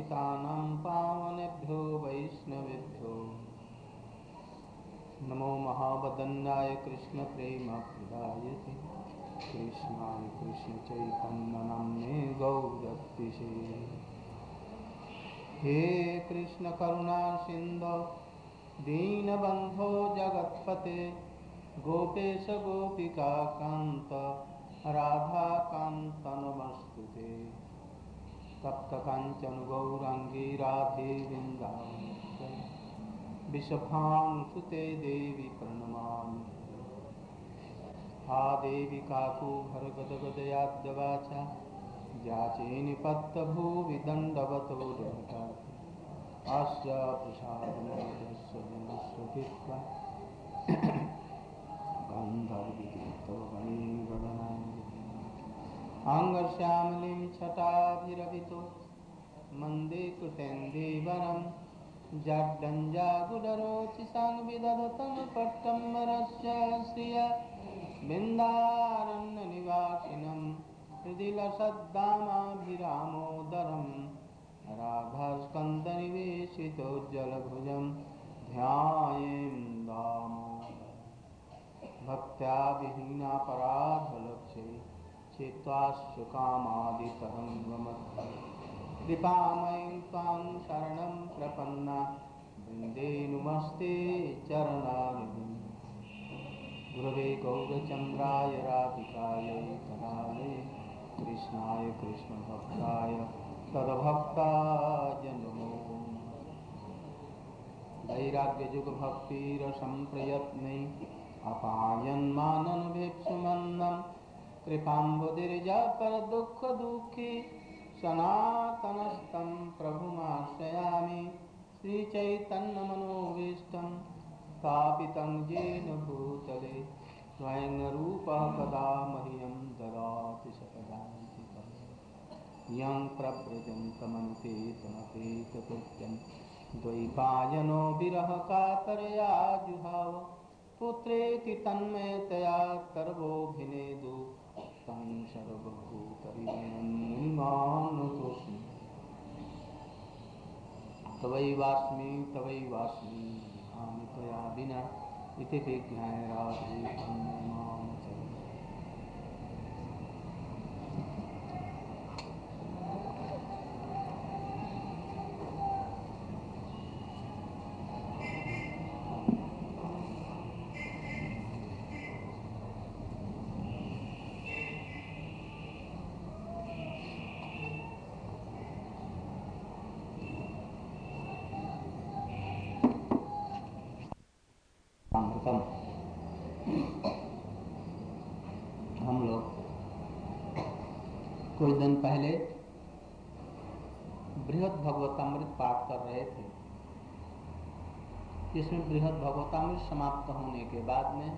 पतितानां पावनेभ्यो वैष्णवेभ्यो नमो महावदन्याय कृष्ण प्रेम प्रदायते कृष्णाय कृष्ण चैतन्य नाम्ने गौरतिषे। हे कृष्ण करुणा सिंधो दीनबंधो जगत्पते गोपेश गोपिका कांत राधा कांत नमस्तुते। तप्त कांचन गौरांगी राधे वृंदावनेश्वरी विषभानुसुते देवी प्रणमामि। हा देवी काकुभर गदगदयाद्यवाचा जाचे निपत्तभुवि दण्डवतो दण्डात् अस्य प्रसादनस्य जनस्वतीत्वा गन्धर्वगीतगणैर्गणनाय अङ्गश्यामलिं छटाभिरभितो मन्दे कृतेन्दीवरं जाड्डञ्जागुडरोचिसां विदधतं पट्टं रस्य श्रिया बिन्दारण्यनिवासिनं हृदि लसद्दामाभिरामोदरं राधास्कन्दनिवेशितोज्ज्वलभुजं ध्यायेन् दामोदरम्। भक्त्या विहीनापराधलक्ष्ये चित्वाश्रुकामादितरङ्गमध्ये कृपामयीं त्वां शरणं प्रपन्ना वृन्दे नुमस्ते चरणारविन्दे। गुरवे गौरचन्द्राय राधिकायै तदालये कृष्णाय कृष्णभक्ताय तद्भक्ताय नमो। वैराग्ययुगभक्तिरसं प्रयत्नै अपायन्माननभेक्षुमन्दं कृपाम्बुदिर्जापरदुःखदुःखी सनातनस्तं प्रभुमाश्रयामि। श्रीचैतन्यमनोभीष्टं स्थापितं येन भूतले स्वयं रूपः कदा मह्यं ददाति सकदान्तिकम्। यं प्रव्रजन्तमनुपेतमपेतकृत्यं द्वैपायनो विरहकातरया जुहाव पुत्रेति तन्मयतया सर्वोऽभिनेदु तं सर्वभूतहृदयं मुनिमानतोऽस्मि। तवैवास्मि विहामि त्वया विना इति विज्ञाय राधे मां चर। हम लोग कुछ दिन पहले बृहद भगवतामृत पाठ कर रहे थे। इसमें बृहद भगवतामृत समाप्त होने के बाद में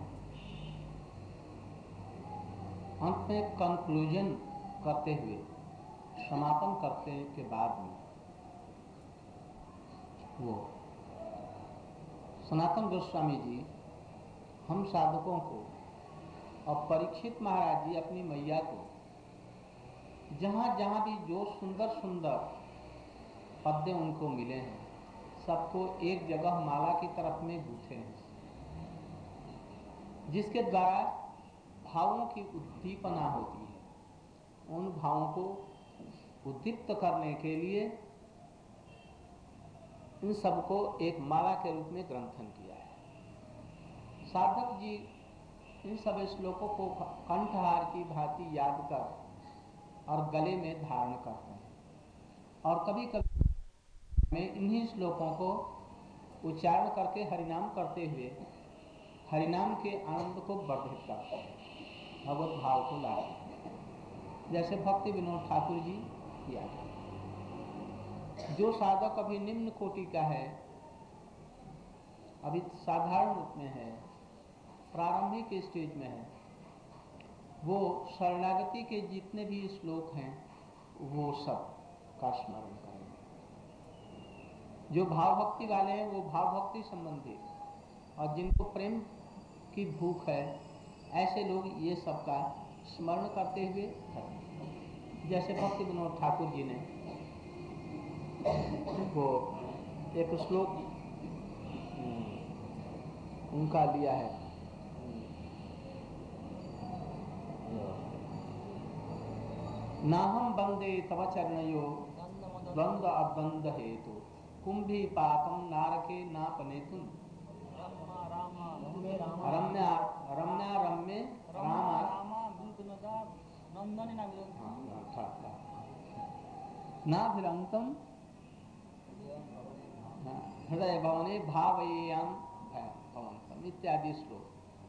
अंत में कंक्लूजन करते हुए समापन करते के बाद में वो सनातन गोस्वामी जी हम साधकों को और परीक्षित महाराज जी अपनी मैया को जहाँ जहाँ भी जो सुंदर सुंदर पद्य उनको मिले हैं सबको एक जगह माला की तरफ में गूंथे हैं, जिसके द्वारा भावों की उद्दीपना होती है। उन भावों को उद्दीप्त करने के लिए इन सबको एक माला के रूप में ग्रंथन किया है। साधक जी इन सब श्लोकों को कंठहार की भांति याद कर और गले में धारण करते हैं और कभी कभी में इन्हीं श्लोकों को उच्चारण करके हरिनाम करते हुए हरिनाम के आनंद को वर्धित करते हैं, भगवत भाव को लाते हैं, जैसे भक्ति विनोद ठाकुर जी किया। जो साधक अभी निम्न कोटि का है, अभी साधारण रूप में है, प्रारंभिक स्टेज में है, वो शरणागति के जितने भी श्लोक हैं वो सब का स्मरण करेंगे। जो भाव भक्ति वाले हैं वो भाव भक्ति संबंधी, और जिनको प्रेम की भूख है ऐसे लोग ये सब का स्मरण करते हुए करेंगे। जैसे भक्ति विनोद ठाकुर जी ने वो एक श्लोक उनका लिया है, नाहम बंदे तव चरणयो द्वंद्व अद्वंद्व हेतु कुंभी पाकम नारके नापनेतुन रम्या रम्या रम्ये रामा नाभिरंतम हृदय भवने भावयेयम भवंतम इत्यादि श्लोक।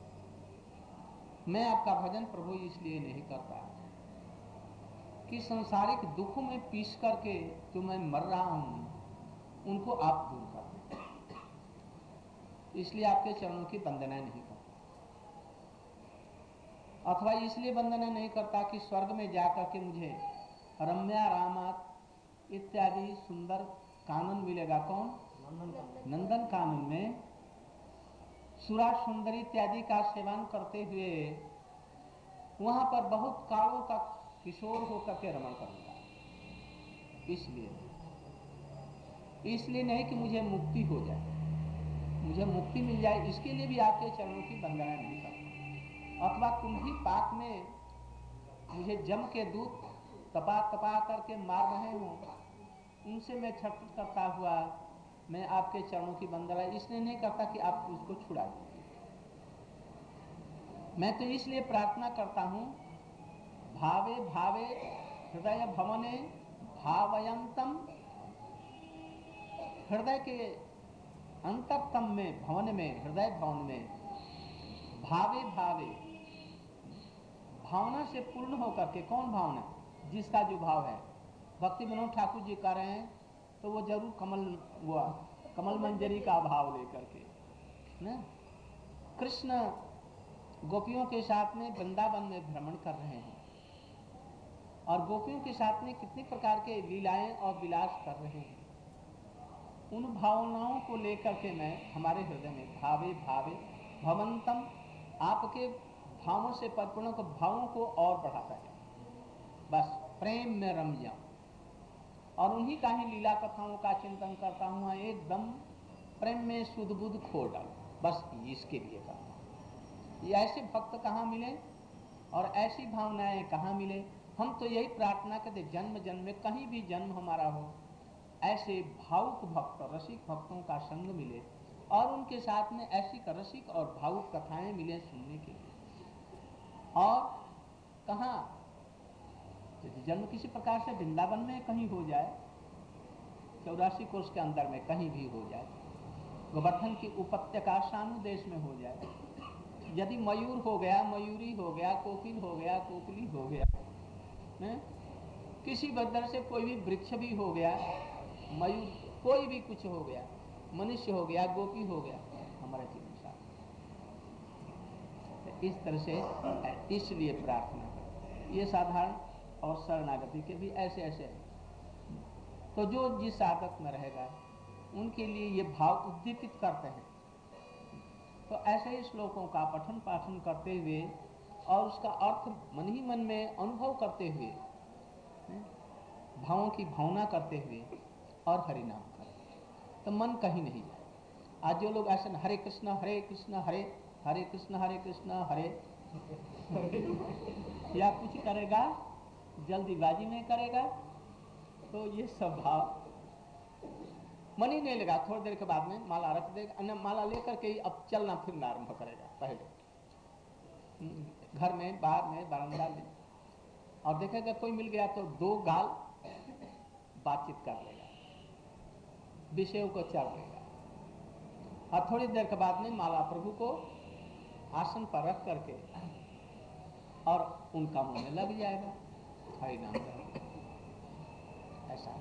मैं आपका भजन प्रभु इसलिए नहीं करता कि संसारिक दुखों में पीस करके जो मैं मर रहा हूं उनको आप दूर कर दें, इसलिए आपके चरणों की वंदना नहीं करता। अथवा इसलिए वंदना नहीं करता कि स्वर्ग में जाकर के मुझे रम्या रामात इत्यादि सुंदर कानन मिलेगा। कौन? नंदन कानन में सुरा सुंदरी इत्यादि का सेवन करते हुए वहां पर बहुत कालों का किशोर होकर के रमण करूंगा। इसलिए नहीं कि मुझे मुक्ति हो जाए, मुझे मुक्ति मिल जाए, इसके लिए भी आपके चरणों की वंदना नहीं करता। अथवा कुंभी पाक में मुझे जम के दूत तपा तपा करके मार रहे हो, उनसे मैं छटपट करता हुआ मैं आपके चरणों की वंदना इसलिए नहीं करता कि आप उसको छुड़ा दीजिए। मैं तो इसलिए प्रार्थना करता हूं, भावे भावे हृदय भवने भावयंतम, हृदय के अंतरतम में, भवन में, हृदय भवन में भावे भावे भावना से पूर्ण होकर के। कौन भावना? जिसका जो भाव है। भक्ति विनोद ठाकुर जी कह रहे हैं तो वो जरूर कमल मंजरी का भाव लेकर के ना। कृष्ण गोपियों के साथ में वृंदावन में भ्रमण कर रहे हैं और गोपियों के साथ में कितने प्रकार के लीलाएं और विलास कर रहे हैं। उन भावनाओं को लेकर के मैं हमारे हृदय में भावे भावे भवंतम, आपके भावों से परिपूर्ण को, भावों को और बढ़ाता है। बस प्रेम में रम जाऊं और उन्हीं का ही लीला कथाओं का चिंतन करता हूं, एकदम प्रेम में सुध बुध खो डालूं। बस इसके लिए करता हूं। ये ऐसे भक्त कहाँ मिले और ऐसी भावनाएं कहाँ मिले? हम तो यही प्रार्थना करते, जन्म जन्म में कहीं भी जन्म हमारा हो, ऐसे भावुक भक्त, रसिक भक्तों का संग मिले और उनके साथ में ऐसी रसिक और भावुक कथाएं मिले सुनने के लिए। और कहाँ? यदि जन्म किसी प्रकार से वृंदावन में कहीं हो जाए, 84 कोष के अंदर में कहीं भी हो जाए, गोवर्धन की उपत्यका सानुदेश में हो जाए, यदि मयूर हो गया, मयूरी हो गया, कोकिल हो गया, कोकिली हो गया, किसी बदर से कोई भी वृक्ष भी हो गया, मयूर, कोई भी कुछ हो गया, मनुष्य हो गया, गोपी हो गया, हमारा जीवन साथ। इस तरह से इसलिए प्रार्थना करते। ये साधारण और शरणागति के भी ऐसे ऐसे हैं। तो जो जिस साधक में रहेगा उनके लिए ये भाव उद्दीपित करते हैं। तो ऐसे ही श्लोकों का पठन पाठन करते हुए और उसका अर्थ मन ही मन में अनुभव करते हुए, भावों की भावना करते हुए और हरि नाम करें तो मन कहीं नहीं जाए। आज जो लोग ऐसे हरे कृष्ण हरे कृष्ण हरे हरे कृष्ण हरे या कुछ करेगा, जल्दीबाजी में करेगा, तो ये सब भाव मन ही नहीं लगा। थोड़ी देर के बाद में माला रख देगा, अन्य माला लेकर के ही अब चलना फिरना आरंभ करेगा। पहले घर में, बाहर में, बरामदा में, और देखेगा कोई मिल गया तो दो गाल बातचीत कर लेगा, विषयों को चढ़ लेगा और थोड़ी देर के बाद में माला प्रभु को आसन पर रख करके और उनका मुंह में लग जाएगा। हरि नाम ऐसा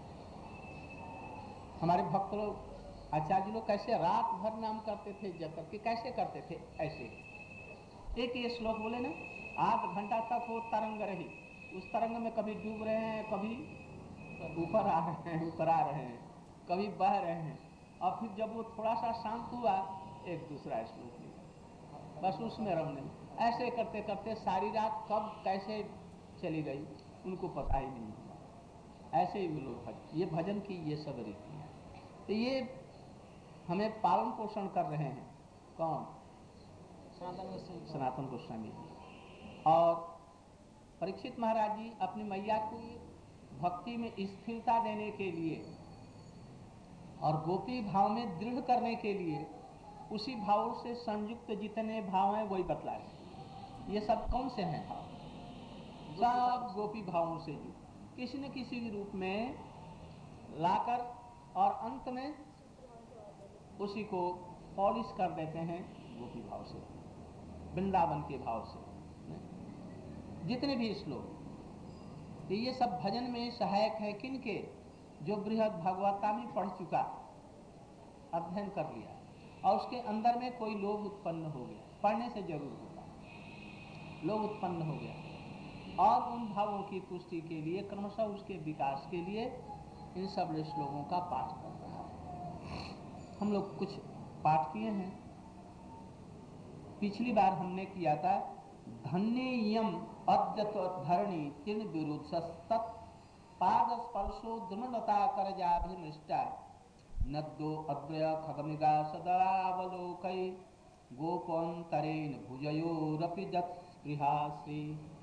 हमारे भक्त लोग, आचार्य लोग कैसे रात भर नाम करते थे, जब करके कैसे करते थे। ऐसे एक ये श्लोक बोले ना, 8 घंटा तक वो तरंग रही, उस तरंग में कभी डूब रहे हैं, कभी ऊपर आ रहे हैं, उतर आ रहे हैं, कभी बह रहे हैं, और फिर जब वो थोड़ा सा शांत हुआ, एक दूसरा श्लोक लिखा, बस उसमें रमने। ऐसे करते करते सारी रात कब कैसे चली गई उनको पता ही नहीं हुआ। ऐसे ही वो लोग ये भजन की ये सब रीति है। तो ये हमें पालन पोषण कर रहे हैं कौन? सनातन गोस्वामी जी। और परीक्षित महाराज जी अपनी मैया की भक्ति में स्थिरता देने के लिए और गोपी भाव में दृढ़ करने के लिए उसी भाव से संयुक्त जितने भाव हैं वही बतलाए। ये सब कौन से हैं भाव? सब गोपी भावों से युक्त किसी न किसी रूप में लाकर और अंत में उसी को पॉलिश कर देते हैं गोपी भाव से, वृंदावन के भाव से। जितने भी श्लोक तो ये सब भजन में सहायक है किनके? जो बृहद भागवता में पढ़ चुका, अध्ययन कर लिया और उसके अंदर में कोई लोभ उत्पन्न हो गया, पढ़ने से जरूर होगा, लोभ उत्पन्न हो गया और उन भावों की पुष्टि के लिए क्रमशः उसके विकास के लिए इन सब श्लोकों का पाठ कर रहा है। हम लोग कुछ पाठ किए हैं। पिछली बार हमने किया था धन्ययम अद्यतधरणी तीर्ण विरुद्ध पाद स्पर्शो द्रुमलता करजाभिमृष्टा नद्दो अद्वय खगमिगा सदावलोकै गोपंतरेण भुजयोरपि जत्स्पृहासि।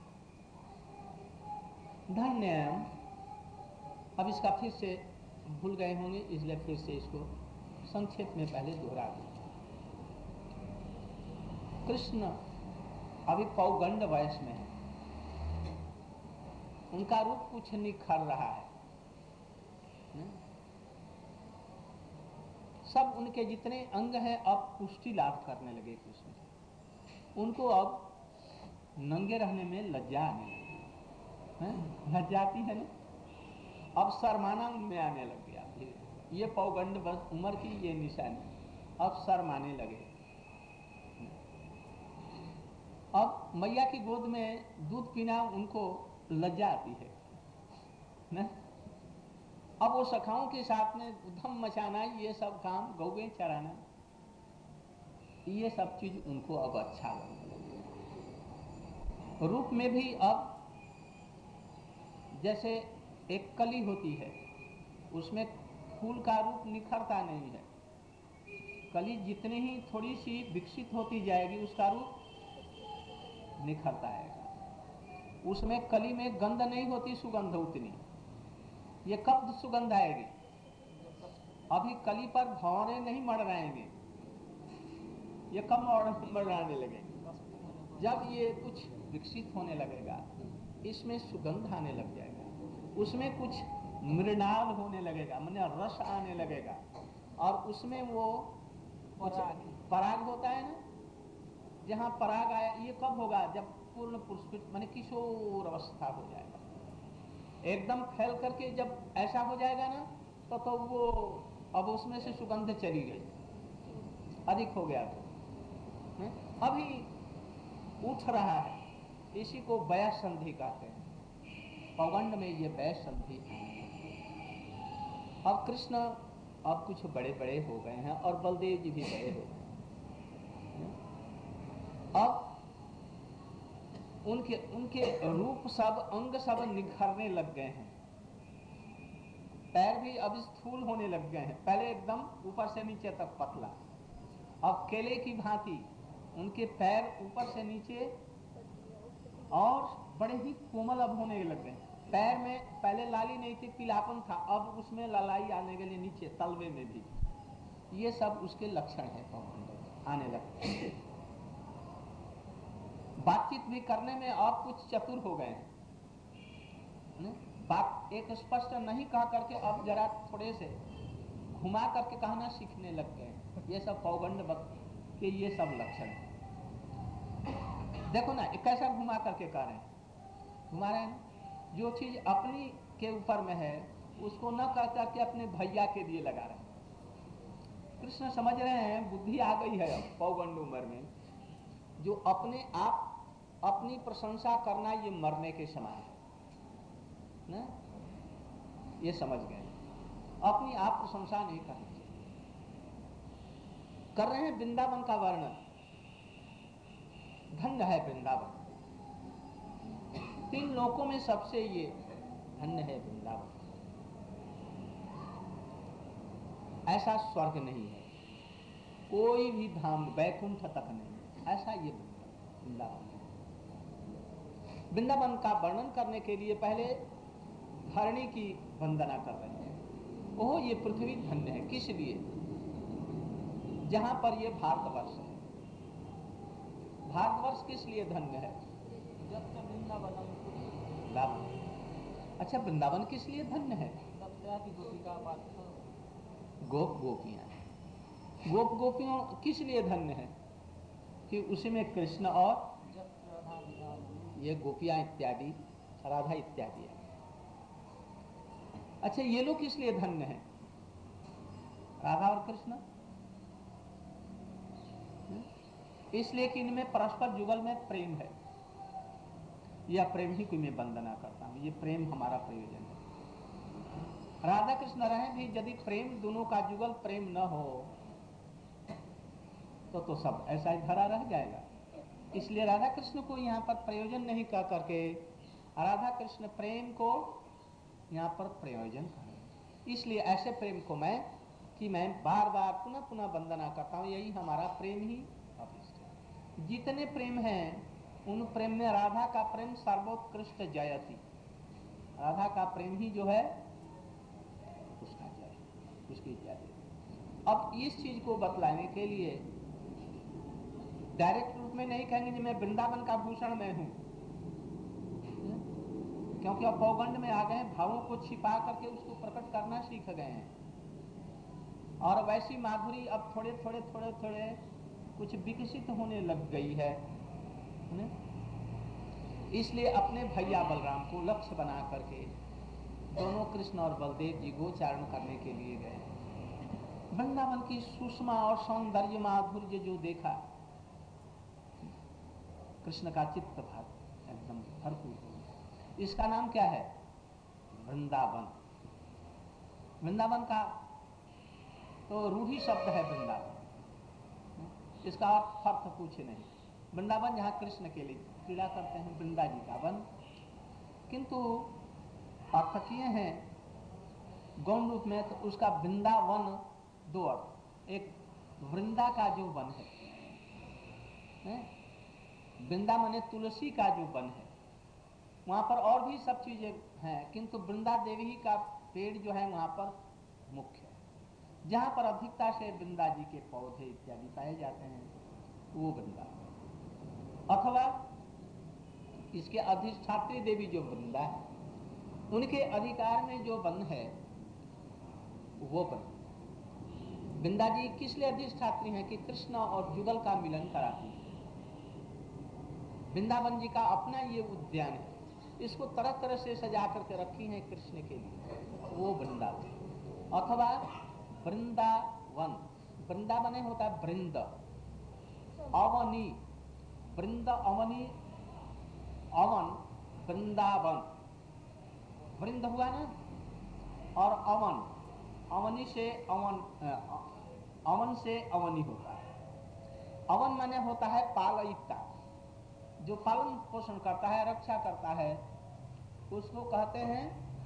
धन्यम, अब इसका फिर से भूल गए होंगे इसलिए फिर से इसको संक्षेप में पहले दोहरा दें। कृष्ण अभी पौगंड वयस में है, उनका रूप कुछ निखर रहा है, सब उनके जितने अंग हैं अब पुष्टि लाभ करने लगे कृष्ण से। उनको अब नंगे रहने में लज्जा आने लगी, लज्जा आती है ना, अब शर्माना उनमें आने लग गया। ये पौगंड वर्ष उम्र की ये निशानी, अब शर्माने लगे। अब मैया की गोद में दूध पीना उनको लज्जा आती है ना? अब वो सखाओं के साथ में उधम मचाना, ये सब काम, गौवें चराना, ये सब चीज उनको अब अच्छा लगने लगे। रूप में भी अब जैसे एक कली होती है, उसमें फूल का रूप निखरता नहीं है। कली जितनी ही थोड़ी सी विकसित होती जाएगी उसका रूप निखरता आएगा। उसमें कली में गंध नहीं होती, सुगंध उतनी। ये कब सुगंध आएगी? अभी कली पर भंवरे नहीं मड़राएंगे, ये कब मड़राने लगेंगे? जब ये कुछ विकसित होने लगेगा, इसमें सुगंध आने लग जाएगा, उसमें कुछ मृणाल होने लगेगा, माने रस आने लगेगा, और उसमें वो पराग होता है ना, जहाँ पराग आया, ये कब होगा? जब पूर्ण पुष्पित माने किशोर अवस्था हो जाएगा, एकदम फैल करके जब ऐसा हो जाएगा ना, तो वो अब उसमें से सुगंध चली गई, अधिक हो गया तो अभी उठ रहा है, इसी को वय संधि कहते हैं। पौगंड में ये वय संधि। अब कृष्ण अब कुछ बड़े बड़े हो गए हैं और बलदेव जी भी बड़े हो गए। अब उनके रूप सब अंग सब निखरने लग गए हैं, पैर भी अब स्थूल होने लग गए हैं। पहले एकदम ऊपर से नीचे तक पतला, अब केले की भांति उनके पैर ऊपर से नीचे और बड़े ही कोमल अब होने लग गए। पैर में पहले लाली नहीं थी, पीलापन था, अब उसमें लालाई आने के लिए नीचे तलवे में भी, ये सब उसके लक्षण है, आने लगे। बातचीत भी करने में अब कुछ चतुर हो गए हैं, बात एक स्पष्ट नहीं कह करके अब जरा थोड़े से घुमा करके कहना सीखने लग गए। ये सब पौगंड वक्त के ये सब लक्षण है। देखो ना कैसा घुमा करके कह रहे हैं, घुमा रहे हैं। जो चीज अपनी के ऊपर में है उसको न कह करके अपने भैया के लिए लगा रहे हैं। कृष्ण समझ रहे हैं बुद्धि आ गई है अब पौगंड उम्र में, जो अपने आप अपनी प्रशंसा करना ये मरने के समान है ना, ये समझ गए। अपनी आप प्रशंसा नहीं करनी चाहिए। कर रहे हैं वृंदावन का वर्णन, धन्य है वृंदावन, 3 लोकों में सबसे ये धन्य है वृंदावन। ऐसा स्वर्ग नहीं है, कोई भी धाम वैकुंठ तक नहीं, ऐसा ये वृंदावन। वृंदावन का वर्णन करने के लिए पहले धरणी की वंदना कर रहे हैं। ओह ये पृथ्वी धन्य है, किस लिए? जहां पर ये भारतवर्ष है। भारतवर्ष किस लिए धन्य है? जब से वृंदावन अच्छा, वृंदावन किस लिए धन्य है? गोप गोपियां, गोप गोपियों किस लिए धन्य है? कि उसी में कृष्ण और ये गोपियां इत्यादि, राधा इत्यादि है। अच्छा, ये लोग किस लिए धन्य है? राधा और कृष्ण इसलिए कि इनमें परस्पर जुगल में प्रेम है। यह प्रेम ही को मैं वंदना करता हूं, ये प्रेम हमारा प्रयोजन है। राधा कृष्ण रहे भी यदि प्रेम दोनों का जुगल प्रेम न हो तो सब ऐसा ही धरा रह जाएगा। इसलिए राधा कृष्ण को यहाँ पर प्रयोजन नहीं कह करके राधा कृष्ण प्रेम को यहाँ पर प्रयोजन करें। इसलिए ऐसे प्रेम को मैं बार बार पुनः पुनः वंदना करता हूँ। यही हमारा प्रेम ही अभिष्ट है। जितने प्रेम हैं उन प्रेम में राधा का प्रेम सर्वोत्कृष्ट जयति। राधा का प्रेम ही जो है उसका जय, उसकी जय। अब इस चीज को बतलाने के लिए डायरेक्ट रूप में नहीं कहेंगे कि मैं वृंदावन का भूषण मैं हूं, क्योंकि अब पौगंड में आ गए, भावों को छिपा करके उसको प्रकट करना सीख गए हैं। और वैसी माधुरी अब थोड़े थोड़े थोड़े थोड़े कुछ विकसित होने लग गई है। इसलिए अपने भैया बलराम को लक्ष्य बना करके दोनों कृष्ण और बलदेव जी गोचारण करने के लिए गए। वृंदावन की सुषमा और सौंदर्य माधुर्य जो देखा, कृष्ण का चित्त भाग एकदम भरपूर। इसका नाम क्या है? वृंदावन। वृंदावन का तो रूढ़ी शब्द है वृंदावन, इसका अर्थ पूछे नहीं। वृंदावन जहाँ कृष्ण के लिए क्रीड़ा करते हैं, वृंदा जी का वन। किंतु अर्थ किए हैं गौण रूप में, तो उसका वृंदावन दो अर्थ। एक वृंदा का जो वन है, वृंदा माने तुलसी का जो वन है, वहां पर और भी सब चीजें हैं, किंतु वृंदा देवी का पेड़ जो है वहां पर मुख्य है। जहां पर अधिकता से वृंदा जी के पौधे इत्यादि पाए जाते हैं वो वृंदा। अथवा इसके अधिष्ठात्री देवी जो वृंदा है, उनके अधिकार में जो वन है वो वन। वृंदा जी किस लिए अधिष्ठात्री हैं? कि कृष्ण और जुगल का मिलन कराती है। वृंदावन जी का अपना ये उद्यान है, इसको तरह तरह से सजा करके रखी है कृष्ण के लिए, वो वृंदावन। अथवा वृंदावन, वृंदावन होता है वृंद, अवनी, वृंद अवनी, अवन वृंदावन। वृंद हुआ ना, और अवन, अवनी से अवन, अवन से अवनी होता है। अवन माने होता है पालयिता, जो पालन पोषण करता है, रक्षा करता है, उसको कहते हैं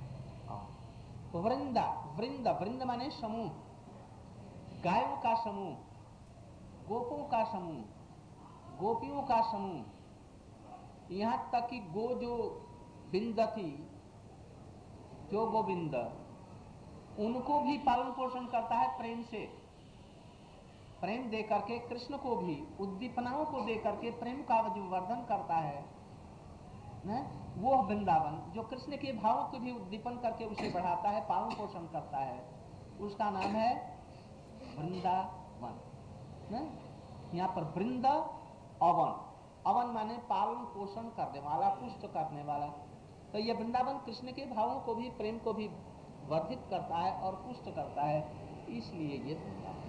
वृंदा। वृंद, वृंद माने समूह, गायों का समूह, गोपों का समूह, गोपियों का समूह। यहां तक कि गो जो बिंद थी, जो गोविंद, उनको भी पालन पोषण करता है प्रेम से। प्रेम दे करके कृष्ण को भी उद्दीपनाओं को दे करके प्रेम का जो वर्धन करता है न, वो वृंदावन जो कृष्ण के भावों को भी उद्दीपन करके उसे बढ़ाता है, पालन पोषण करता है, उसका नाम है वृंदावन। यहाँ पर वृंद अवन, अवन माने पालन पोषण करने वाला, पुष्ट करने वाला। तो यह वृंदावन कृष्ण के भावों को भी, प्रेम को भी वर्धित करता है और पुष्ट करता है, इसलिए ये वृंदावन।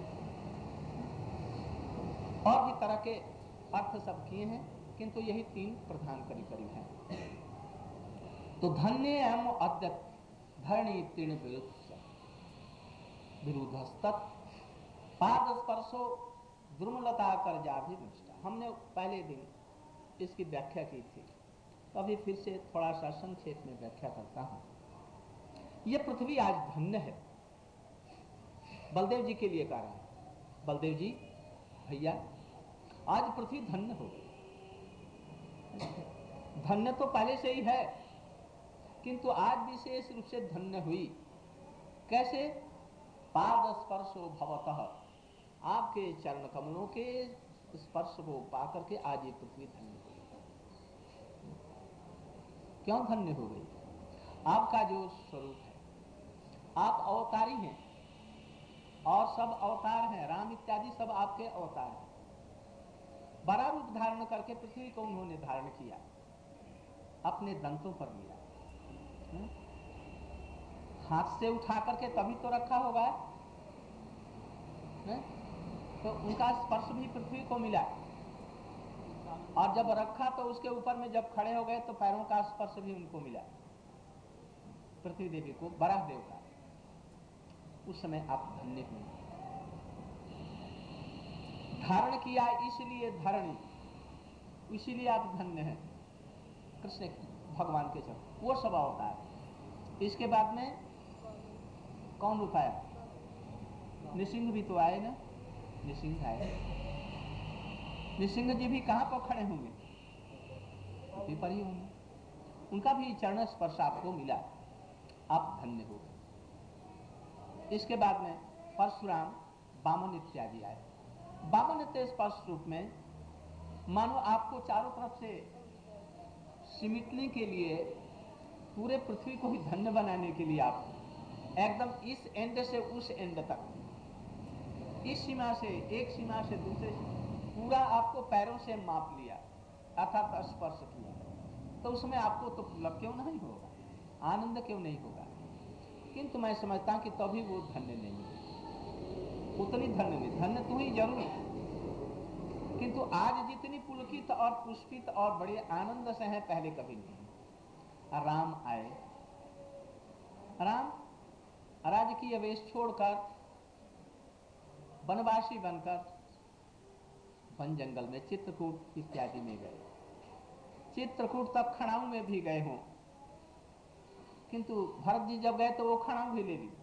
और भी तरह के अर्थ सब किए हैं, किंतु यही तीन प्रधान करीब करीब हैं। तो धन्य एवं अद्य धरणी तीर्ण विरुद्धस्तत् पाद स्पर्शो द्रुमलता कर जा भी निष्ठा। हमने पहले दिन इसकी व्याख्या की थी, तो अभी फिर से थोड़ा सा संक्षेप में व्याख्या करता हूं। यह पृथ्वी आज धन्य है। बलदेव जी के लिए कह रहे हैं, बलदेव जी भैया आज पृथ्वी धन्य हो गई। धन्य तो पहले से ही है, किंतु आज विशेष रूप से धन्य हुई। कैसे? पाद स्पर्शो भवतः, आपके चरण कमलों के स्पर्श को पाकर के आज ये पृथ्वी धन्य हो गई। क्यों धन्य हो गई? आपका जो स्वरूप है, आप अवतारी हैं और सब अवतार हैं, राम इत्यादि सब आपके अवतार हैं। बड़ा रूप धारण करके पृथ्वी को उन्होंने धारण किया, अपने दंतों पर लिया, हाथ से उठा करके तभी तो रखा होगा, तो उनका स्पर्श भी पृथ्वी को मिला। और जब रखा तो उसके ऊपर में जब खड़े हो गए तो पैरों का स्पर्श भी उनको मिला, पृथ्वी देवी को, बराह देव का। उस समय आप धन्य हुए। धारण किया इसलिए धरणी, इसीलिए आप धन्य हैं। कृष्ण भगवान के चरण, वो सब अवतार। इसके बाद में कौन रूप आया? नृसिंह भी तो आए ना, नृसिंह आए। नृसिंह जी भी कहां पर खड़े होंगे? पृथ्वी पर ही होंगे। उनका भी चरण स्पर्श आपको मिला, आप धन्य हो गए। इसके बाद में परशुराम, वामन इत्यादि आए। वामन इत्यादि स्पर्श रूप में मानो आपको चारों तरफ से सिमटने के लिए, पूरे पृथ्वी को ही धन्य बनाने के लिए आप एकदम इस एंड से उस एंड तक, इस सीमा से एक सीमा से दूसरे पूरा आपको पैरों से माप लिया, अर्थात स्पर्श किया। तो उसमें आपको तो पुलक क्यों नहीं होगा, आनंद क्यों नहीं होगा? किंतु मैं समझता हूं कि तभी वो धन्य नहीं है, उतनी धन्य नहीं। धन्य तो ही जरूर, किंतु आज जितनी पुलकित और पुष्पित और बड़े आनंद से है, पहले कभी नहीं। राम आए। राम राजकीय वेश छोड़कर वनवासी बनकर वन जंगल में चित्रकूट इत्यादि में गए। चित्रकूट तक खड़ाऊ में भी गए हों, किंतु भरत जी जब गए तो वो खड़ाऊ भी ले ली।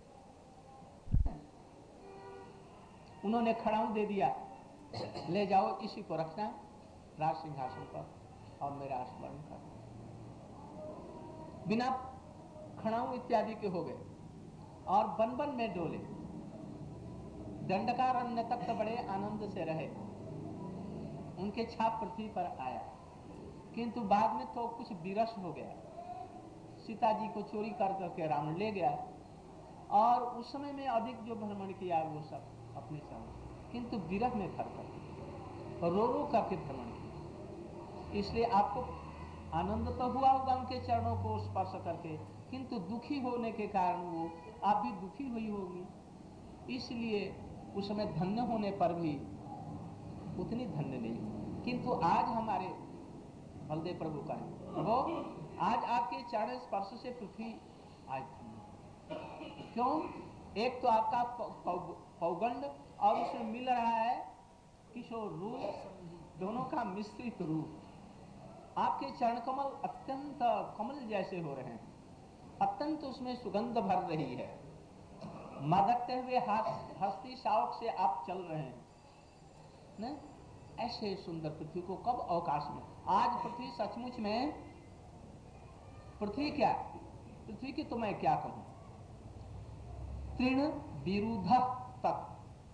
उन्होंने खड़ाऊ दे दिया, ले जाओ इसी को रखना राज सिंहासन पर और मेरा स्मरण करना। बिना खड़ाऊ इत्यादि के हो गए और वन वन में डोले, दंडकारण्य तक तो बड़े आनंद से रहे। उनके छाप पृथ्वी पर आया, किंतु बाद में तो कुछ विरस हो गया। सीता जी को चोरी कर करके रावण ले गया और उस समय में अधिक जो भ्रमण किया वो सब अपने समय, किंतु विरह में भर कर रो रो करके भ्रमण किया। इसलिए आपको आनंद तो हुआ होगा उनके चरणों को स्पर्श करके, किंतु दुखी होने के कारण वो आप भी दुखी हुई होगी। इसलिए उस समय धन्य होने पर भी उतनी धन्य नहीं। किंतु आज हमारे बलदेव प्रभु करें, प्रभु आज आपके चरण स्पर्श से पृथ्वी आज धन्य। क्यों? एक तो आपका पौगंड और उसमें मिल रहा है किशोर रूप, दोनों का मिश्रित रूप। आपके चरण कमल अत्यंत कमल जैसे हो रहे हैं, अत्यंत उसमें सुगंध भर रही है। मदकते हुए हस्ती शावक से आप चल रहे हैं न? ऐसे सुंदर पृथ्वी को कब अवकाश में, आज पृथ्वी सचमुच में पृथ्वी क्या, पृथ्वी की तो मैं क्या कहूं, तृण विरुद्ध तक।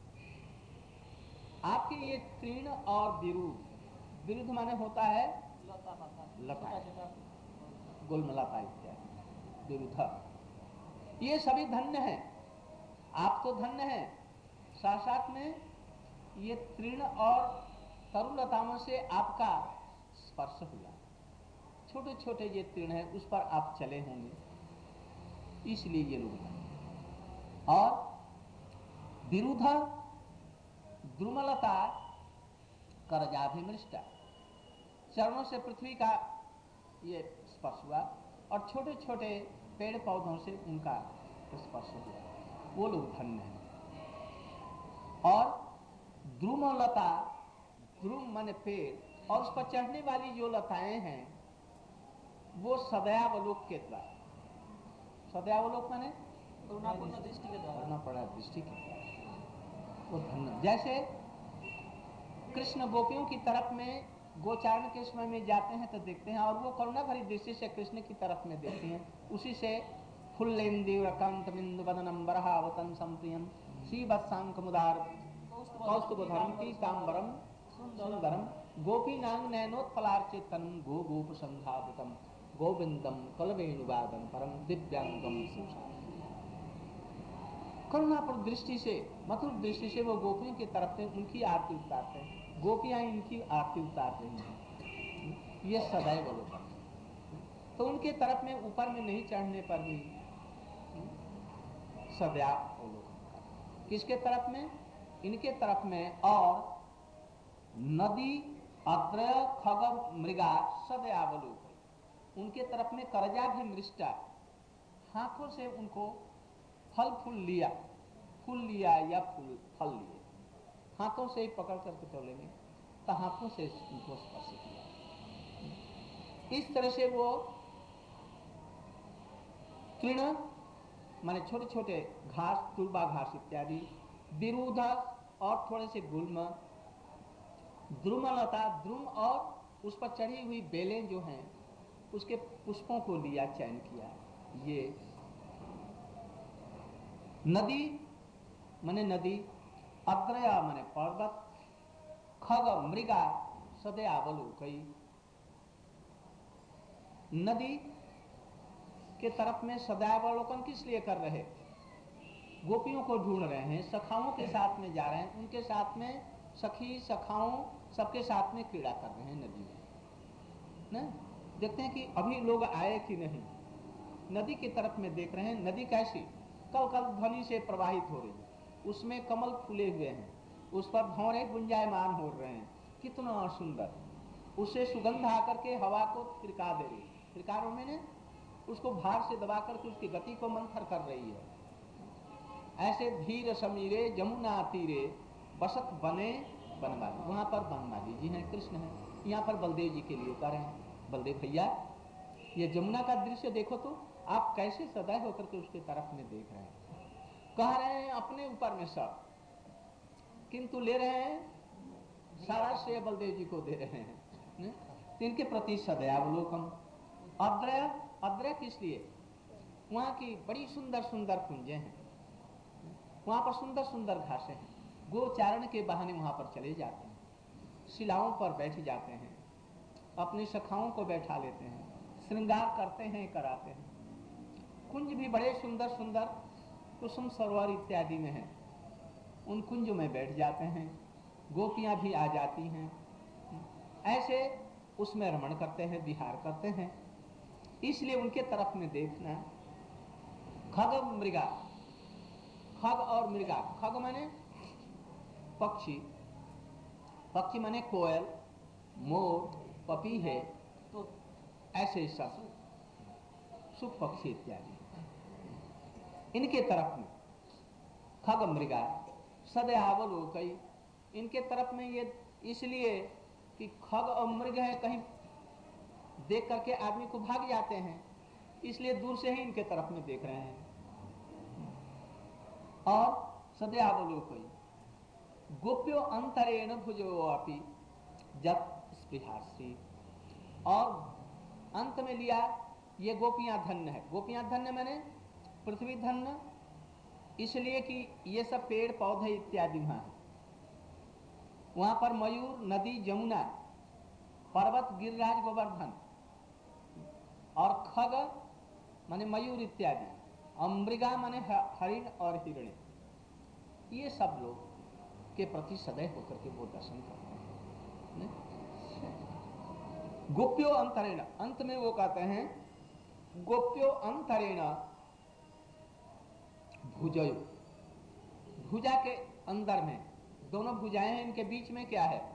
आपके ये तृण और विरुद्ध, विरुद्ध माने होता है लता, गुलमलता इत्यादि, विरुद्ध। ये सभी धन्य हैं, आप तो धन्य हैं। साथ साथ में ये तृण और तरुलताओं से आपका स्पर्श हुआ, छोटे छोटे ये तृण है उस पर आप चले होंगे, इसलिए ये लोग हैं। और विरुद्ध द्रुमलता करजाभिमृष्टा, चरणों से पृथ्वी का ये स्पर्श हुआ और छोटे छोटे पेड़ पौधों से उनका स्पर्श हुआ, वो लोग धन्य हैं। और द्रुमलता, द्रुम माने पेड़, और उस पर चढ़ने वाली जो लताएं हैं वो सदयावलोक के द्वारा, सदयावलोक माने करुणापूर्ण दृष्टि के द्वारा करना पड़ा दृष्टि के द्वारा। वो धन्य, जैसे कृष्ण गोपियों की तरफ में गोचारण के समय में जाते हैं तो देखते हैं, और वो करुणा भरी दृष्टि से कृष्ण की तरफ में देखती हैं। उसी से फुल्लेन्दुरकांत बिंदुवदनम बरहावतं संप्रियम श्रीवत्सांकमुदार कौस्तुभधरम पीतांबरम सुंदरम गोपीनांग नयनोत्पलार्चितम् गो गोप संधावृतम गोविंदम कलवेणुवादन परम दिव्यांगम सुशांत। करुणा पर दृष्टि से, मधुर दृष्टि से वो गोपियों की तरफ से उनकी आरती उतारते हैं, गोपियां इनकी आरती उतार रही हैं। ये सदैव अवलोकन। तो उनके तरफ में ऊपर में नहीं चढ़ने पर भी सदैव अवलोकन। किसके तरफ में? इनके तरफ में। और नदी अद्रय खग मृगा सदैवावलोकन, उनके तरफ में करजा भी मृष्टा, हाथों से उनको फल फूल लिया, फूल लिया या फल लिए, हाथों से ही पकड़ करके चलेंगे तो हाथों से उनको स्पर्श किया। इस तरह से वो तृण माने छोटे छोटे घास, तुलबा घास इत्यादि, विरूध और थोड़े से गुल्म, द्रुमलता, द्रुम और उस पर चढ़ी हुई बेलें जो हैं उसके पुष्पों को लिया, चयन किया। ये नदी माने नदी, अद्रया माने पर्वत, खग मृगा सदैवावलोकई, नदी के तरफ में सदैवावलोकन किस लिए कर रहे? गोपियों को ढूंढ रहे हैं, सखाओं के साथ में जा रहे हैं, उनके साथ में सखी सखाओं सबके साथ में क्रीड़ा कर रहे हैं नदी में ना। देखते हैं कि अभी लोग आए कि नहीं, नदी की तरफ में देख रहे हैं। नदी कैसी? कल कल ध्वनि से प्रवाहित हो रही है, उसमें कमल फूले हुए हैं, उस पर भंवरे गुंजायमान हो रहे हैं, कितना सुंदर। उससे सुगंध आकर के हवा को फिरका दे रही है, फिरकारों में ने उसको भार से दबा करके उसकी गति को मंथर कर रही है। ऐसे धीर समीरे जमुना तीरे बसत बने बनवाली, वहां पर बनवाली जी हैं, कृष्ण हैं, यहाँ पर बलदेव जी के लिए कह रहे हैं, बलदेव भैया ये जमुना का दृश्य देखो तो आप कैसे सदैव होकर के उसके तरफ में देख रहे हैं। कह रहे हैं अपने ऊपर में सब, किंतु ले रहे हैं सारा श्रेय बलदेव जी को दे रहे हैं। तो इनके प्रति सदैवावलोकन। अद्रय, अद्रय किस लिए? वहाँ की बड़ी सुंदर सुंदर कुंजें हैं, वहाँ पर सुंदर सुंदर घासें हैं, गोचारण के बहाने वहाँ पर चले जाते हैं, शिलाओं पर बैठ जाते हैं, अपनी सखाओं को बैठा लेते हैं, श्रृंगार करते हैं, कराते हैं। कुंज भी बड़े सुंदर सुंदर कुसुम सरोवर इत्यादि में हैं, उन कुंज में बैठ जाते हैं, गोपियां भी आ जाती हैं, ऐसे उसमें रमण करते हैं, विहार करते हैं। इसलिए उनके तरफ में देखना। खग मृगा, खग और मृगा, खग माने पक्षी, पक्षी माने कोयल, मोर, पपीहे, तो ऐसे सब सुख पक्षी इत्यादि, इनके तरफ में खग मृगा सदैवावलोकई, इनके तरफ में ये इसलिए कि खग और मृग है, कहीं देख करके आदमी को भाग जाते हैं, इसलिए दूर से ही इनके तरफ में देख रहे हैं। और सदैवावलोकई गोप्यो अंतरेण भुजो अपि जत स्पृहासी, और अंत में लिया ये गोपियां धन्य है। गोपियां धन्य माने पृथ्वी धन्य, इसलिए कि ये सब पेड़ पौधे इत्यादि वहां है। वहां पर मयूर, नदी, जमुना, पर्वत, गिरिराज, गोवर्धन, और खग माने मयूर इत्यादि, और मृगा माने हरिण और हिरणे, ये सब लोग के प्रति सदैव होकर के वो दर्शन करते हैं। गोप्यो अंतरेण, अंत में वो कहते हैं गोप्यो अंतरेण भुजयो, भुजा के अंदर में, दोनों भुजाएं हैं, इनके बीच में क्या है?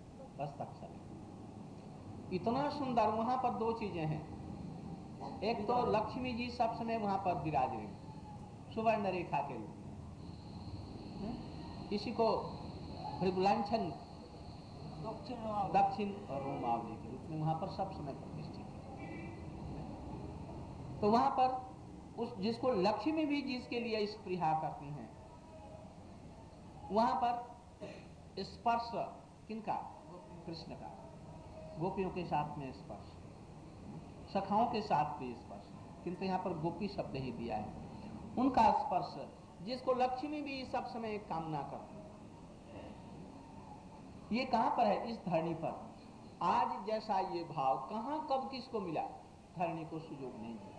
हस्तकशल। इतना सुंदर। वहां पर दो चीजें हैं, एक तो लक्ष्मी जी सब समय वहां पर विराज रही सुवर्ण रेखा के रूप में, इसी को भृगुलांछन दक्षिण और रोमावली के रूप में वहां पर सब समय प्रतिष्ठित है। तो वहां पर उस जिसको लक्ष्मी भी जिसके लिए स्पृहा करती हैं, वहां पर स्पर्श किनका? कृष्ण का। गोपियों के साथ में स्पर्श, सखाओं के साथ भी स्पर्श, किंतु यहाँ पर गोपी शब्द ही दिया है। उनका स्पर्श जिसको लक्ष्मी भी सब समय कामना करती है। ये कहां पर है? इस धरणी पर। आज जैसा ये भाव कहां कब किसको मिला? धरणी को सुयोग नहीं मिला।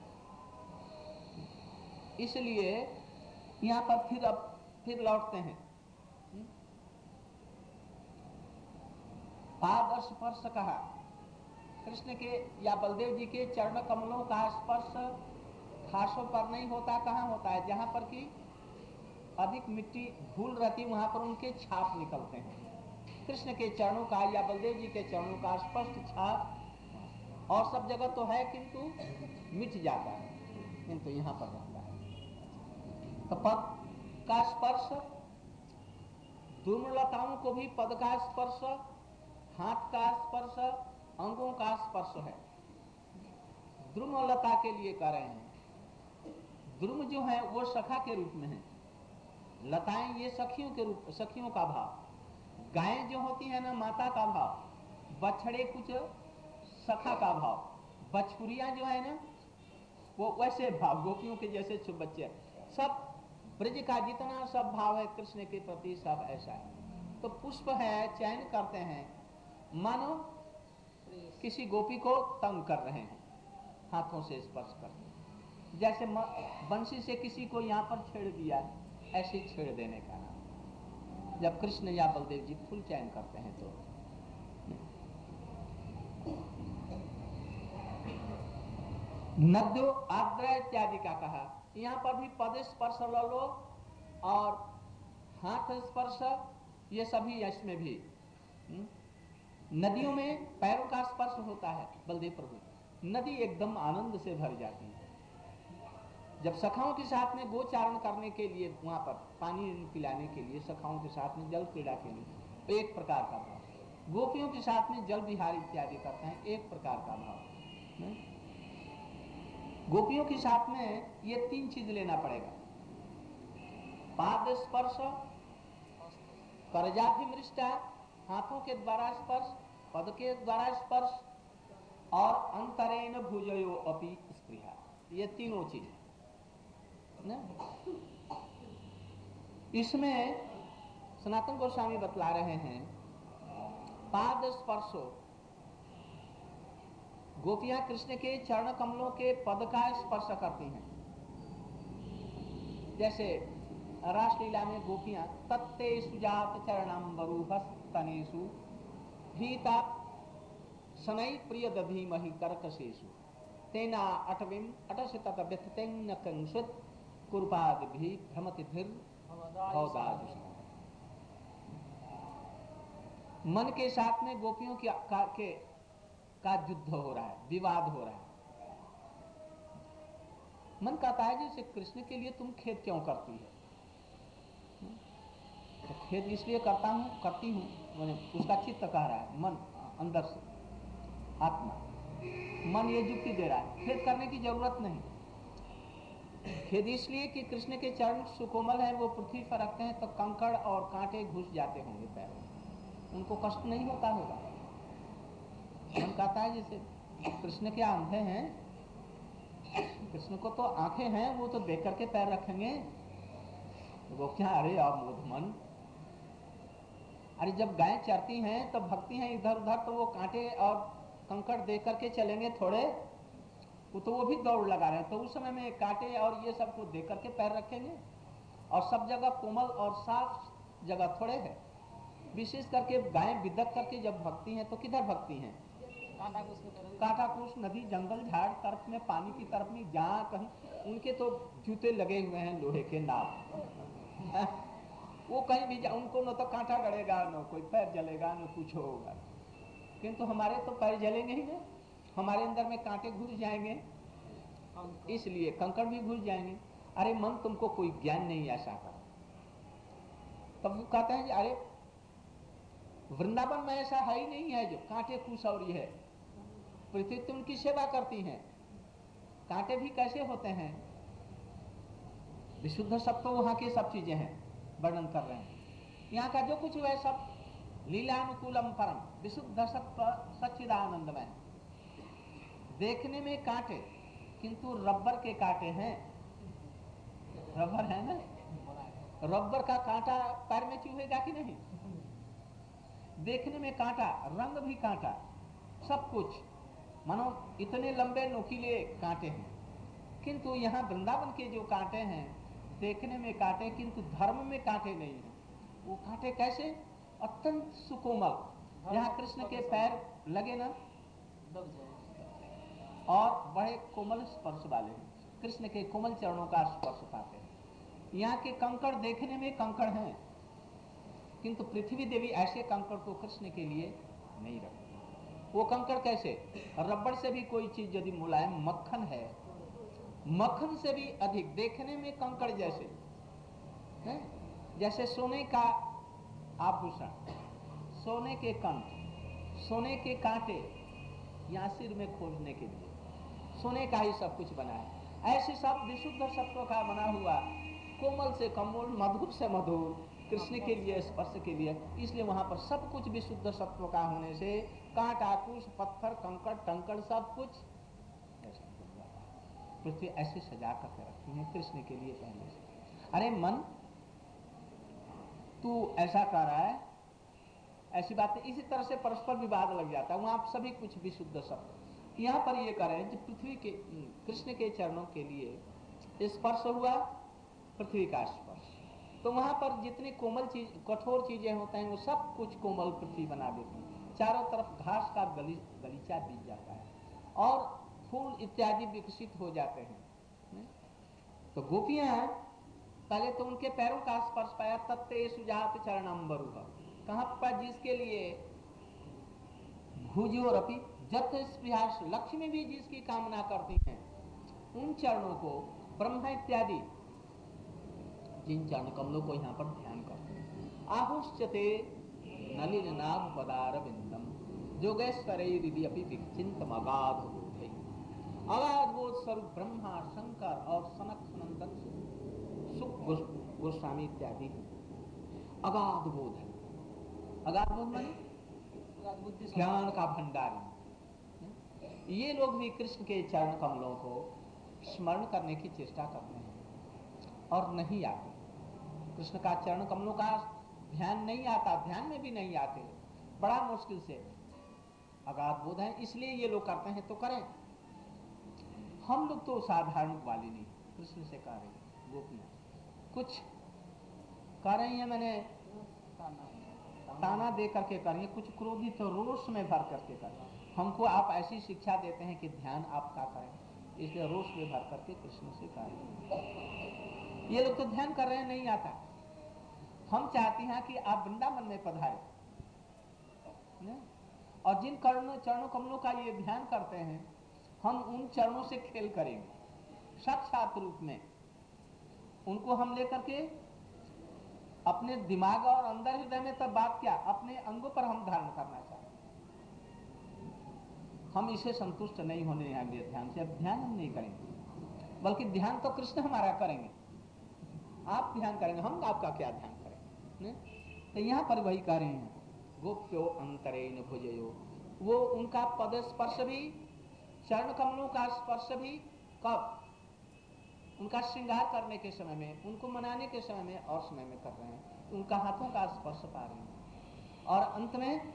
इसलिए यहां पर फिर लौटते हैं। पाद स्पर्श कहा, कृष्ण के या बलदेव जी के चरण कमलों का स्पर्श घासों पर नहीं होता। कहां होता है? जहां पर कि अधिक मिट्टी धूल रहती, वहां पर उनके छाप निकलते हैं। कृष्ण के चरणों का या बलदेव जी के चरणों का स्पष्ट छाप और सब जगह तो है, किंतु मिट जाता है, किंतु यहां पर रहता है। तो पद का स्पर्श, दुर्लताओं को भी पद का स्पर्श, हाथ का स्पर्श, अंगों का स्पर्श है। द्रुमलता के लिए कह रहे हैं। द्रुम जो है वो सखा के रूप में है, लताएं ये सखियों के रूप, सखियों का भाव। गायें जो होती है ना, माता का भाव। बछड़े कुछ सखा का भाव। बछुरिया जो है ना, वो वैसे भाव, गोपियों के जैसे बच्चे। सब ब्रज का जितना सब भाव है कृष्ण के प्रति, सब ऐसा है। तो पुष्प है, चयन करते हैं, मानो किसी गोपी को तंग कर रहे हैं, हाथों से स्पर्श करते हैं। जैसे बंसी से किसी को यहाँ पर छेड़ दिया, ऐसे छेड़ देने का नाम। जब कृष्ण या बलदेव जी फूल चयन करते हैं तो नद्यो आद्र इत्यादि का कहा। यहाँ पर भी पद स्पर्श लो और हाथ स्पर्श, ये सभी इसमें भी। नदियों में पैरों का स्पर्श होता है बलदेव प्रभु। नदी एकदम आनंद से भर जाती है। जब सखाओं के साथ में गोचारण करने के लिए, वहां पर पानी पिलाने के लिए, सखाओं के साथ में जल क्रीड़ा के लिए, तो एक प्रकार का भाव। गोपियों के साथ में जल विहार इत्यादि करते हैं, एक प्रकार का भाव। गोपियों के साथ में ये तीन चीज लेना पड़ेगा। पाद स्पर्श, करजाभिमृष्टा, हाथों के द्वारा स्पर्श, पद के द्वारा स्पर्श, और अंतरेण भुजयो अपि स्पृहा, ये तीनों चीज ना। इसमें सनातन गोस्वामी बतला रहे हैं, पाद स्पर्शो, गोपियां कृष्ण के चरण कमलों के पद का स्पर्श करती हैं। जैसे रासलीला में गोपियां तत्ते सुजात चरणाम्बरूहस्तनेषु भीता शनै प्रिय दधीमहि करकसेषु तेना अटविम अटस्य तत व्यथितेन कंसुत कुर्पादिभि भ्रमतिभिर भवदाजुषा। मन के साथ में गोपियों का युद्ध हो रहा है, विवाद हो रहा है। मन कहता है जैसे कृष्ण के लिए तुम खेद क्यों करती है? तो खेद इसलिए करती हूँ, मैंने उसका चित्त कह रहा है, मन अंदर से, आत्मा मन ये युक्ति दे रहा है, खेद करने की जरूरत नहीं। खेद इसलिए कि कृष्ण के चरण सुकोमल है, वो पृथ्वी पर रखते हैं तो कंकड़ और कांटे घुस जाते होंगे पैरों में, उनको कष्ट नहीं होता होगा। मन कहता है जैसे कृष्ण के अंधे हैं, कृष्ण को तो आंखें हैं, वो तो देख करके पैर रखेंगे। वो क्या, अरे अब मोधमन, अरे जब गाय चरती हैं तो भक्ति हैं इधर उधर, तो वो कांटे और कंकड़ देख करके चलेंगे थोड़े, वो भी दौड़ लगा रहे हैं, तो उस समय में कांटे और ये सब को देख करके पैर रखेंगे। और सब जगह कोमल और साफ जगह थोड़े है। विशेष करके गाय विदक करके जब भक्ति है तो किधर भक्ति है? कांटाकुश नदी, जंगल, झाड़ तरफ में, पानी की तरफ में, जहां कहीं उनके तो जूते लगे हुए हैं लोहे के नाव। वो कहीं भी जा, उनको न तो कांटा गड़ेगा, न कोई पैर जलेगा, न कुछ होगा। किंतु हमारे तो पैर जलेंगे ही नहीं, हमारे अंदर में कांटे घुस जाएंगे, इसलिए कंकड़ भी घुस जाएंगे। अरे मन, तुमको कोई ज्ञान नहीं ऐसा कर। तब वो कहते हैं अरे वृंदावन में ऐसा है ही नहीं है जो कांटे कुशौरी है। पृथ्वी तो उनकी सेवा करती हैं, कांटे भी कैसे होते हैं? विशुद्ध सत्व वहां की सब चीजें हैं, वर्णन कर रहे हैं। यहाँ का जो कुछ हुआ है सब लीलानुकूलम परम, विशुद्ध सत्व सच्चिदानंदमय। देखने में कांटे किंतु रबर के कांटे हैं, रबर है ना, रबर का कांटा पैर में चुभेगा कि नहीं? देखने में कांटा, रंग भी कांटा, सब कुछ मानो इतने लंबे नोकीले कांटे हैं। किंतु यहाँ वृंदावन के जो कांटे हैं देखने में कांटे किंतु धर्म में कांटे नहीं है। वो कांटे कैसे? अत्यंत सुकोमल। यहाँ कृष्ण के पैर लगे ना और बड़े कोमल स्पर्श वाले हैं, कृष्ण के कोमल चरणों का स्पर्श पाते हैं। यहाँ के कंकड़ देखने में कंकड़ हैं किंतु पृथ्वी देवी ऐसे कंकड़ को कृष्ण के लिए नहीं रखती। वो कंकड़ कैसे? रबड़ से भी कोई चीज यदि मुलायम, मक्खन है, मक्खन से भी अधिक देखने में कंकड़ जैसे है? जैसे सोने का आभूषण, सोने के कंठ, सोने के कांटे यहाँ सिर में खोजने के लिए सोने का ही सब कुछ बना है। ऐसे सब विशुद्ध सत्व का बना हुआ कोमल से कोमल, मधुर से मधुर कृष्ण के लिए, स्पर्श के लिए। इसलिए वहां पर सब कुछ विशुद्ध सत्व का होने से कांटा, कुश, पत्थर, कंकड़, टंकड़ सब कुछ ऐसा बन जाता है। पृथ्वी ऐसे सजा करके रखी है कृष्ण के लिए पहले से। अरे मन, तू ऐसा कर रहा है, ऐसी बातें, इसी तरह से परस्पर विवाद लग जाता है। वहां सभी कुछ विशुद्ध सत्व। यहाँ पर ये करें कि पृथ्वी के, कृष्ण के चरणों के लिए स्पर्श हुआ, पृथ्वी का स्पर्श, तो वहां पर जितनी कोमल चीज, कठोर चीजें होते हैं वो सब कुछ कोमल पृथ्वी बना देती है। चारों तरफ घास का गलीचा बीत जाता है और फूल इत्यादि विकसित हो जाते हैं। तो गोपियां पहले तो उनके पैरों का स्पर्श पाया, तत्ते सुजात चरणम्बरुह, कहां पर? जिसके लिए भुजोरपि जत स्पृहास, लक्ष्मी भी जिसकी कामना करती हैं, उन चरणों को, ब्रह्मा इत्यादि जिन चरण कमलों को यहाँ पर ध्यान करते हैं। आहुश्चते नलिन नाभ पदार बिंदम जोगेश्वरैरिदि अपि विचिंतम अगाध बोधै। अगाध बोध स्वरूप ब्रह्मा, शंकर और सनक सनंदन सुख गोस्वामी इत्यादि अगाध बोध है। अगाध बोध माने ज्ञान का भंडारी। ये लोग भी कृष्ण के चरण कमलों को स्मरण करने की चेष्टा करते हैं और नहीं आते। कृष्ण का चरण कमलों का ध्यान नहीं आता, ध्यान में भी नहीं आते, बड़ा मुश्किल से। अगाध बोध है, इसलिए ये लोग करते हैं तो करें। हम लोग तो साधारण वाली नहीं, कृष्ण से कह रही है गोपियां, कुछ कह रही है, मैंने ताना दे करके कर रही है, कुछ क्रोधित तो रोष में भर करके कर रही है। हमको आप ऐसी शिक्षा देते हैं कि ध्यान आप क्या करें, इसलिए रोष में भर करके कृष्ण से कह रही है। ये लोग तो ध्यान कर रहे हैं, नहीं आता। हम चाहते हैं कि आप वृंदावन में पधारे और जिन चरणों कमलों का ये ध्यान करते हैं, हम उन चरणों से खेल करेंगे साक्षात रूप में। उनको हम लेकर के अपने दिमाग और अंदर हृदय में, तब बात क्या, अपने अंगों पर हम धारण करना चाहते हैं। हम इसे संतुष्ट नहीं होने देंगे ध्यान से। अब ध्यान हम नहीं करेंगे, बल्कि ध्यान तो कृष्ण हमारा करेंगे। आप ध्यान करेंगे, हम आपका क्या ध्यान करेंगे? तो यहाँ पर वही कह रहे हैं, गोप्यो अंतरेण भुजयो। वो उनका पद स्पर्श भी, चरण कमलों का स्पर्श भी कब? उनका श्रृंगार करने के समय में, उनको मनाने के समय में और समय में कर रहे हैं, उनका हाथों का स्पर्श पा रहे हैं। और अंत में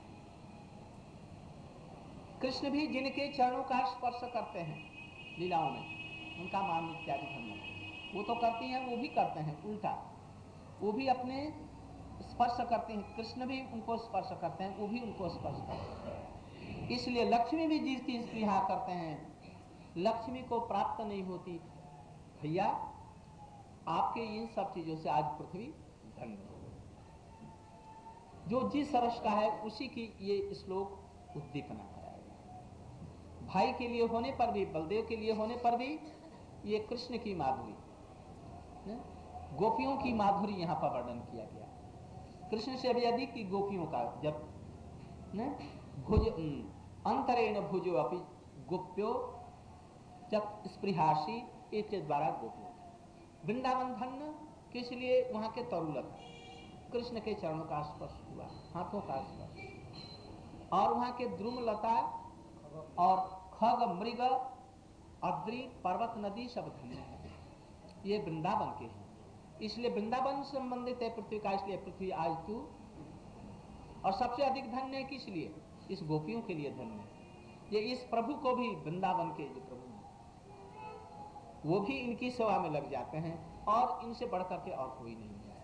कृष्ण भी जिनके चरणों का स्पर्श करते हैं लीलाओं में, उनका मान इत्यादि धर्म, वो तो करती हैं, वो भी करते हैं उल्टा, वो भी अपने स्पर्श करते हैं। कृष्ण भी उनको स्पर्श करते हैं, वो भी उनको स्पर्श करते हैं। इसलिए लक्ष्मी भी जिसकी स्पृहा करते हैं, लक्ष्मी को प्राप्त नहीं होती। भैया, आपके इन सब चीजों से आज पृथ्वी धन्य हो गई। जो जिस रस का है उसी की ये श्लोक उद्दीपना कराएगा। भाई के लिए होने पर भी, बलदेव के लिए होने पर भी, ये कृष्ण की माधुरी, गोपियों की माधुरी यहाँ पर वर्णन किया गया। कृष्ण से भी अधिक की गोपियों का, जब भुज अंतरेण भुजो अपि गोप्यो जब स्पृहासी, इसके द्वारा गोपियों वृंदावन धन्य किस लिए? वहां के तरुलता, कृष्ण के चरणों का स्पर्श हुआ, हाथों का स्पर्श, और वहां के द्रुमलता और खग मृग अद्रि पर्वत नदी सब धन्य है, ये वृंदावन के हैं। इसलिए वृंदावन संबंधित है पृथ्वी का, इसलिए पृथ्वी आज तू। और सबसे अधिक धन्य है किस लिए? इस गोपियों के लिए धन्य है। ये इस प्रभु को भी, वृंदावन के जो प्रभु हैं वो भी इनकी सेवा में लग जाते हैं, और इनसे बढ़कर के और कोई नहीं है।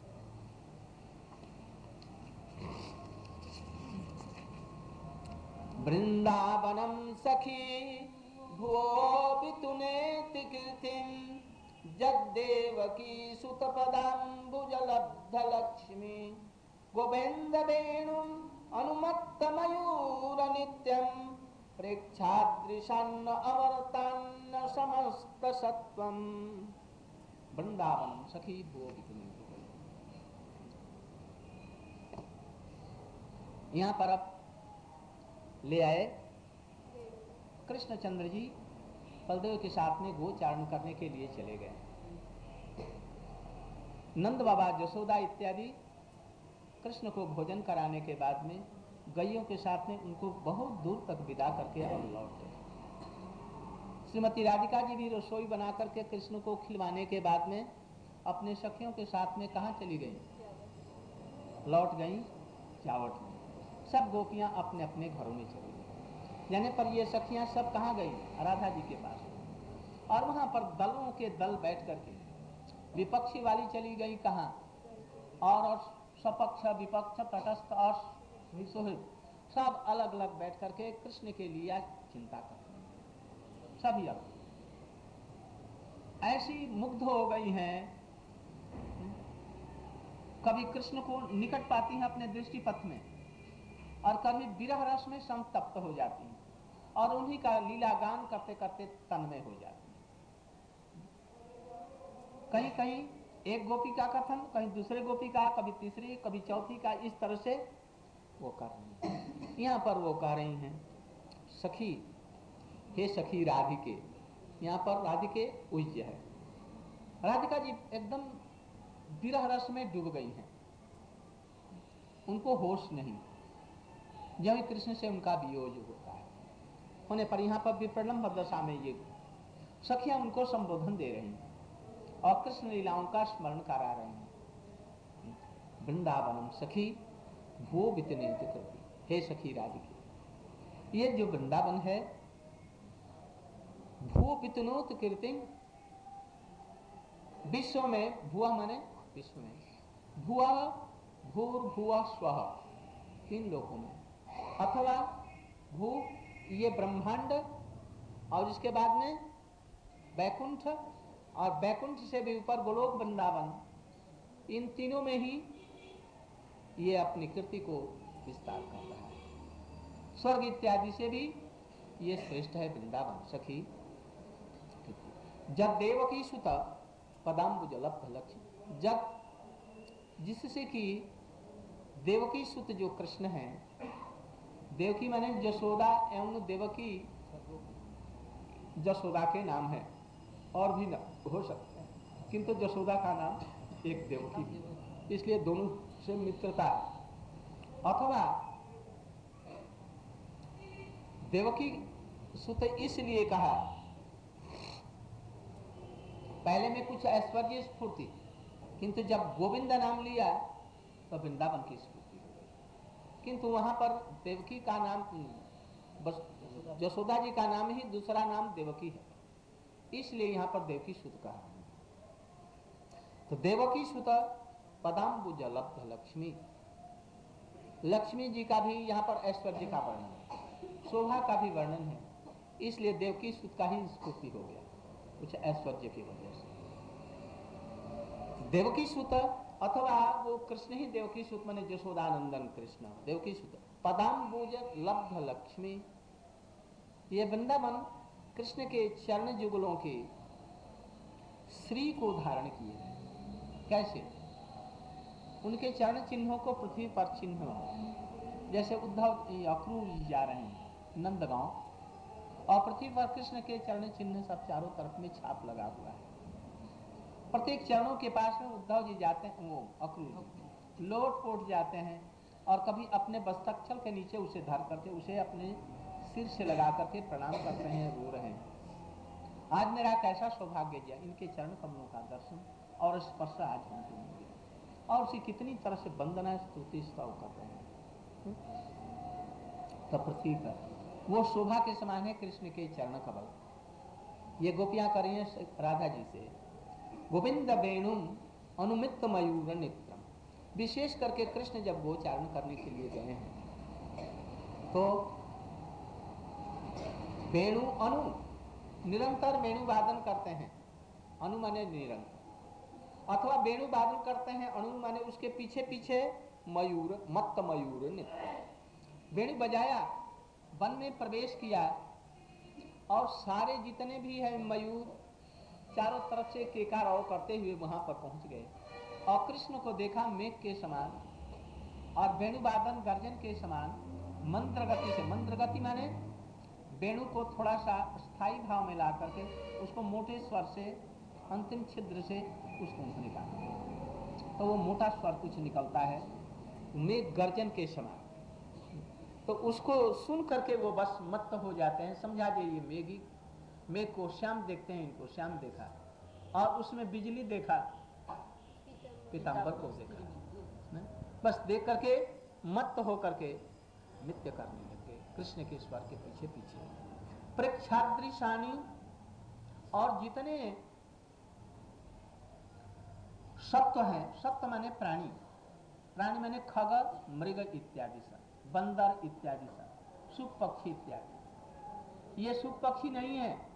वृंदावनम सखी भुवो वितुनेति कीर्तिं जगदेवकी सुतपदाम्बुजलब्ध लक्ष्मी गोविंद वेणुं अनुमत्त मयूर नित्यं प्रेक्षादृशान्न अवर्तान्न समस्त सत्वं। वृंदावन सखी भुवो वितुनेति। यहाँ पर अब ले आए कृष्णचंद्र जी बलदेव के साथ में गोचारण करने के लिए चले गए। नंद बाबा, जसोदा इत्यादि कृष्ण को भोजन कराने के बाद में गैयों के साथ में उनको बहुत दूर तक विदा करके और लौट गए। श्रीमती राधिका जी भी रसोई बना करके कृष्ण को खिलवाने के बाद में अपने सखियों के साथ में कहाँ चली गई? लौट गई चावट में। सब गोपियां अपने अपने घरों में चली गई। जाने पर ये सखियां सब कहाँ गई? राधा जी के पास। और वहां पर दलों के दल बैठ करके विपक्षी वाली चली गई कहाँ? और सपक्ष विपक्ष तटस्थ और सुहृद सब अलग अलग बैठ करके कृष्ण के लिए चिंता कर सभी अलग ऐसी मुग्ध हो गई हैं। कभी कृष्ण को निकट पाती हैं अपने दृष्टिपथ में, और कभी विरह रस में संतप्त हो जाती हैं, और उन्हीं का लीला गान करते करते तन्मय हो जाती हैं। कहीं कहीं एक गोपी का कथन, कहीं दूसरे गोपी का, कभी तीसरी, कभी चौथी का, इस तरह से वो कर रही हैं। यहाँ पर वो कह रही हैं, सखी, हे सखी राधिके। यहाँ पर राधिके उज्ज है। राधिका जी एकदम विरह रस में डूब गई हैं, उनको होश नहीं। जब कृष्ण से उनका वियोग होता है, होने पर यहाँ पर विप्रलम्भ दशा में ये सखियां उनको संबोधन दे रही हैं और कृष्ण लीलाओं का स्मरण करा रही हैं। वृंदावनम सखी भो वितनेति कृति, हे सखी राधिके, ये जो वृंदावन है, भू वितनोत कीर्ति, विश्व में, भुआ माने विश्व में, भुआ भूर्भुआ स्वः, तीन लोकों में, अथवा भू ये ब्रह्मांड, और इसके बाद में बैकुंठ, और बैकुंठ से भी ऊपर गोलोक वृंदावन, इन तीनों में ही ये अपनी कृति को विस्तार कर रहा है। स्वर्ग इत्यादि से भी ये श्रेष्ठ है वृंदावन सखी। जब देवकी सुत पदाम्बुजलब्ध लक्ष्मी, जब जिससे कि देवकी सुत जो कृष्ण है, देवकी माने जसोदा एवं देवकी, जसोदा के नाम है, और भी हो सकते हैं, किंतु जसोदा का नाम एक देवकी है, इसलिए दोनों से मित्रता। अथवा देवकी सुत इसलिए कहा, पहले में कुछ ऐश्वर्य स्फूर्ति, किंतु जब गोविंद नाम लिया तो वृंदावन की स्फूर्ति हो गई। किंतु वहां पर देवकी का नाम, बस जसोदा जी का नाम ही दूसरा नाम देवकी है, इसलिए यहाँ पर देवकी सुत कहा। तो देवकी सुत पदाम्बुजलब्ध लक्ष्मी, लक्ष्मी जी का भी यहाँ पर ऐश्वर्य का वर्णन है, शोभा का भी वर्णन है, इसलिए देवकी सुत का ही स्फूर्ति हो गया कुछ ऐश्वर्य की वजह से। देवकी सुत अथवा वो कृष्ण ही देवकी सुत माने जशोदानंदन कृष्ण, देवकी सुत पदाम्बुज लब्ध लक्ष्मी, ये वृंदावन कृष्ण के चरण जुगलों के श्री को धारण किए। कैसे? उनके चरण चिन्हों को पृथ्वी पर चिन्ह हो, जैसे उद्धव अक्रूर जा रहे हैं नंदगांव, और पृथ्वी पर कृष्ण के चरण चिन्ह सब चारों तरफ में छाप लगा हुआ है। प्रत्येक चरणों के पास में उद्धव जी जाते हैं, वो अक्रूर जी लोट पोट जाते हैं और कभी अपने बस्तक्षल के नीचे उसे धर करके उसे अपने सिर से लगा करके प्रणाम कर रहे हैं, रो रहे हैं। आज मेरा कैसा सौभाग्य दिया, इनके चरण कमलों का दर्शन और स्पर्श आज हमको मिल गया। और उसे कितनी तरह से वंदना स्तुति स्तव कर रहे हैं। तो पृथ्वी पर वो शोभा के समान है कृष्ण के चरण कमल। ये गोपियां कर रही हैं राधा जी से, गोविंद वेणुम अनुमित मयूर नित्रम। विशेष करके कृष्ण जब गोचारण करने के लिए गए हैं तो वेणु अनु निरंतर वेणु वादन करते हैं, अनु माने निरंतर, अथवा वेणु वादन करते हैं अनु माने उसके पीछे पीछे मयूर, मत्त मयूर नित्य। वेणु बजाया, वन में प्रवेश किया और सारे जितने भी हैं मयूर चारों तरफ से केकाराव करते हुए वहां पर पहुंच गए और कृष्ण को देखा मेघ के समान और वेणुवादन गर्जन के समान मंत्र गति से, मंत्र गति माने वेणु को थोड़ा सा स्थायी भाव में ला करके उसको मोटे स्वर से अंतिम छिद्र से उसको निकालते, तो वो मोटा स्वर कुछ निकलता है मेघ गर्जन के समान। तो उसको सुन करके वो बस मत्त हो जाते हैं, समझा दे ये मेघी, मेघ को श्याम देखते हैं, इनको श्याम देखा और उसमें बिजली देखा, पीताम्बर को देखा, बस देख करके मत्त हो करके नृत्य करने लग गए कृष्ण के स्वर के पीछे पीछे। प्रेक्षादृशानी, और जितने सत्व हैं, सत्व माने प्राणी, प्राणी माने खग मृग इत्यादि सा, बंदर इत्यादि सा, सुख पक्षी इत्यादि। ये सुख पक्षी नहीं है,